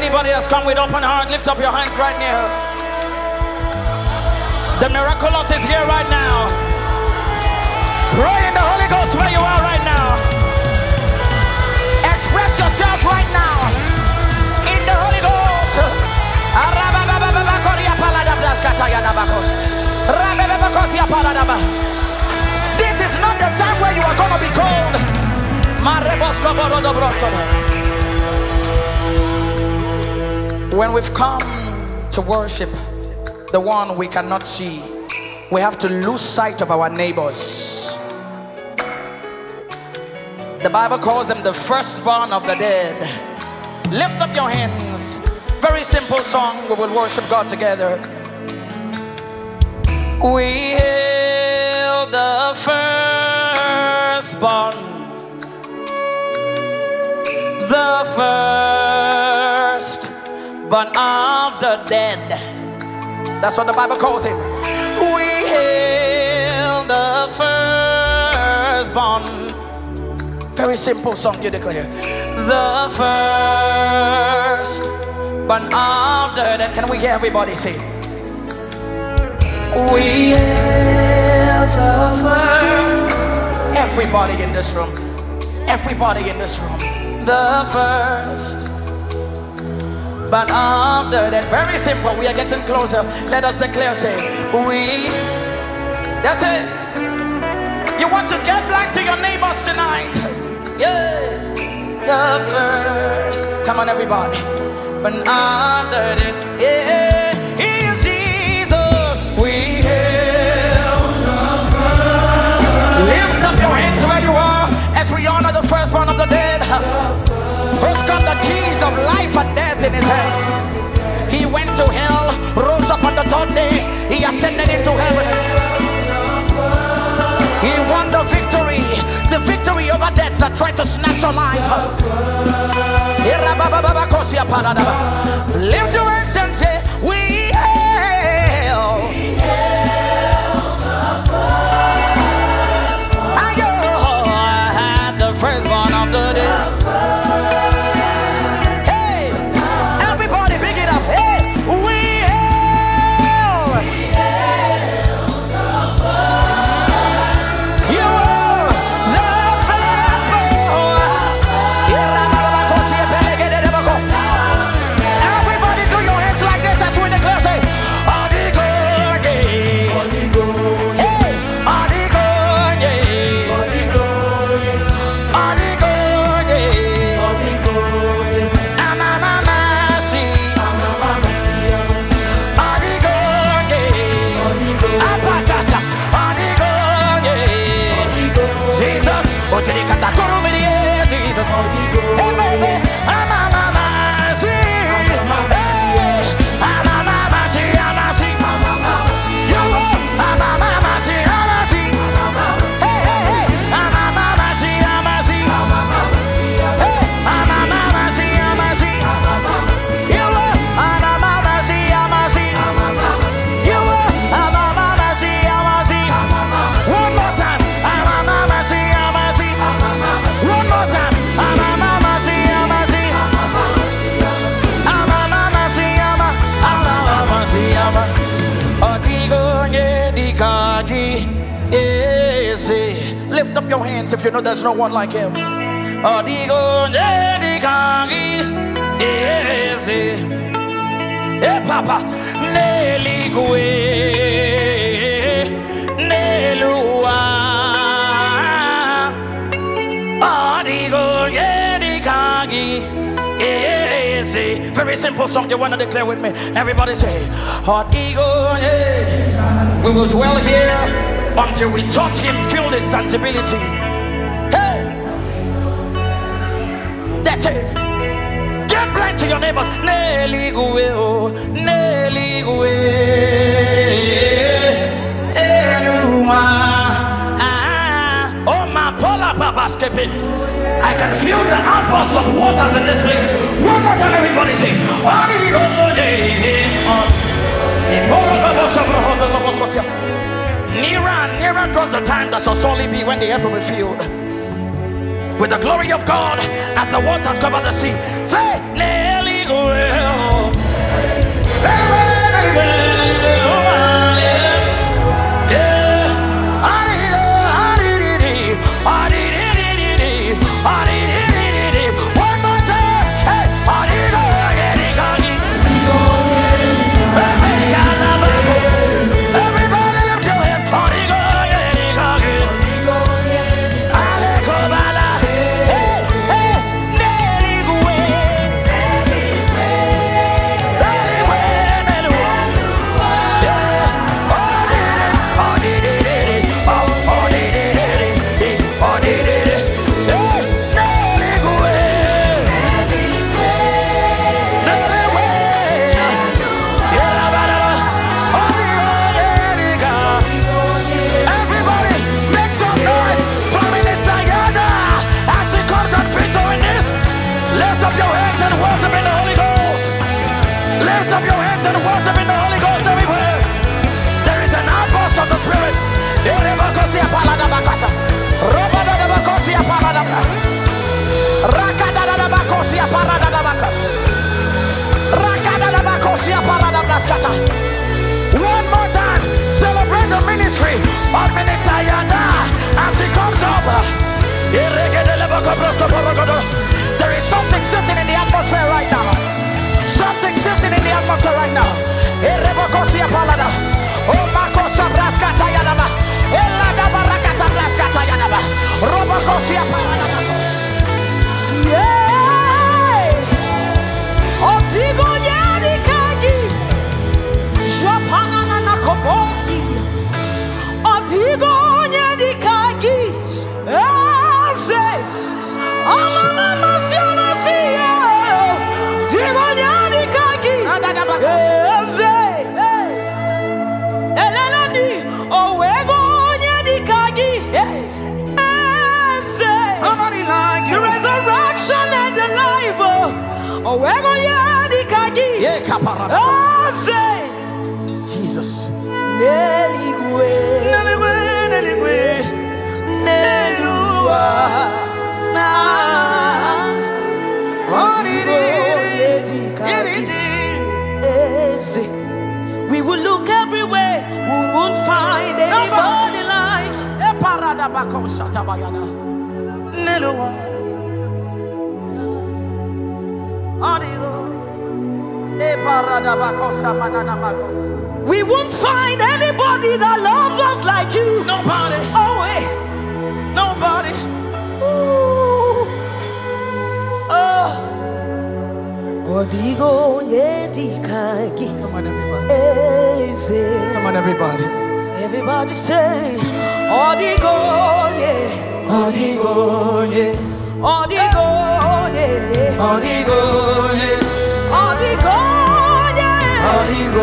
Anybody that's come with open heart, lift up your hands right now. The miraculous is here right now. Pray in the Holy Ghost where you are right now. Express yourself right now in the Holy Ghost. This is not the time where you are going to be cold. When we've come to worship the one we cannot see, we have to lose sight of our neighbors. The Bible calls them the firstborn of the dead. Lift up your hands. Very simple song. We will worship God together. We hail the firstborn, the firstborn of the dead. That's what the Bible calls him. We hail the firstborn. Very simple song, you declare. The firstborn of the dead. Can we hear everybody sing? We hail the first. Everybody in this room. Everybody in this room. The first. But of the dead. Very simple. We are getting closer. Let us declare, say, we. That's it. You want to get back to your neighbors tonight. Yeah. The first. Come on, everybody. But of the dead. Yeah. He is Jesus. We hail the first. Lift up your hands where you are as we honor the firstborn of the dead. Who's got the keys of life and death in his hand? He went to hell, rose up on the third day, he ascended into heaven. He won the victory over death that tried to snatch your life. Lift your hands and say, we hail the firstborn of the dead. Lift up your hands if you know there's no one like him. Hey Papa, very simple song. You want to declare with me? Everybody say, we will dwell here until we touch him, feel his tangibility. Hey, that's it. Get blind to your neighbors. Oh my polar papa's keeping. I can feel the outburst of waters in this place. One more time, everybody say, nearer draws the time that shall surely be when the earth will be filled with the glory of God as the waters cover the sea. Say, One more time, celebrate the ministry of Minister Yanda as she comes over. There is something sitting in the atmosphere right now. Something sitting in the atmosphere right now. Oh, Makosa Braskata Yanaba. Elada Barakata Braskata Yanaba. Robokosia Paladaba. Yeah. Otigo Nyadi Kagi. Japana na Kobosi. Otigo Nyadi Kagi. Mama Siona Sia. Tigo Nyadi Kagi. Eleni. Oh, Ego Nyadi Kagi. The resurrection and the life. Oh, Ego Nyadi Kagi. Jesus. Neligwe, Neligwe, Neligwe, Nelua, na. We will look everywhere, we won't find anybody like Nelua. We won't find anybody that loves us like you. Nobody. Oh, wait. Nobody. Ooh. Oh. Come on, everybody. Come on, everybody. Everybody say, Odigo, yeah. Odigo, yeah. Odigo, yeah. Odigo, yeah. Odigo, yeah. Odigo,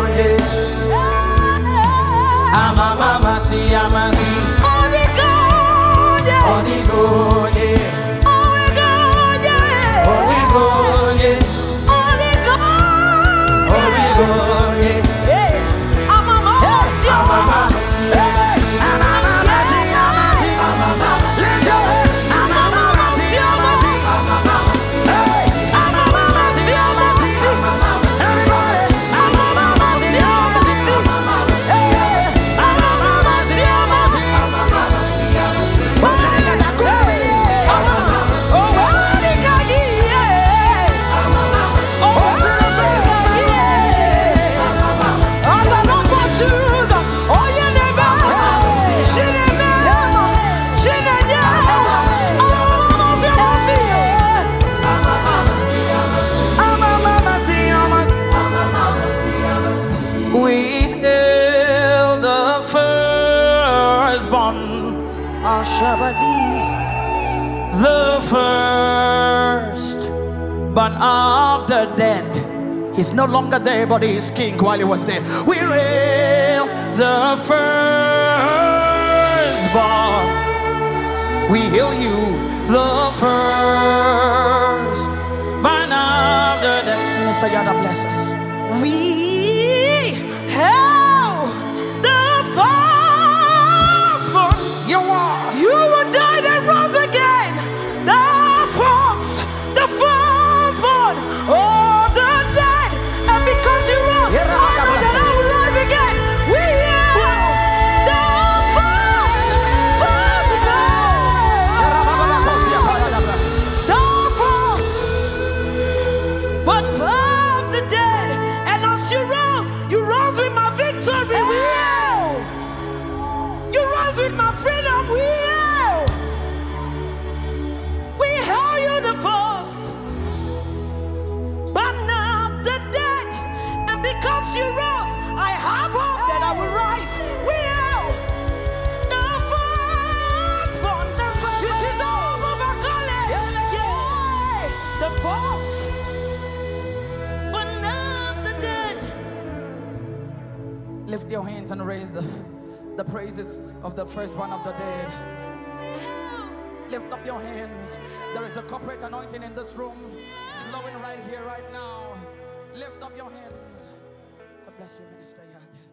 yeah. Mama, see, Amasi. Odigo, yeah. Odigo, yeah. Odigo, yeah. Odigo, yeah. Odigo, yeah. The first born of the dead. He's no longer there, but he's king while he was there. We hail the firstborn. We hail you, the first born of the dead. Mr. Yada, bless us. We hail the firstborn. You were died and rose again. The firstborn of the dead. And because you First one of the dead. Lift your hands and raise the praises of the first one of the dead. Lift up your hands. There is a corporate anointing in this room, flowing right here, right now. Lift up your hands. God bless you, Minister Yad.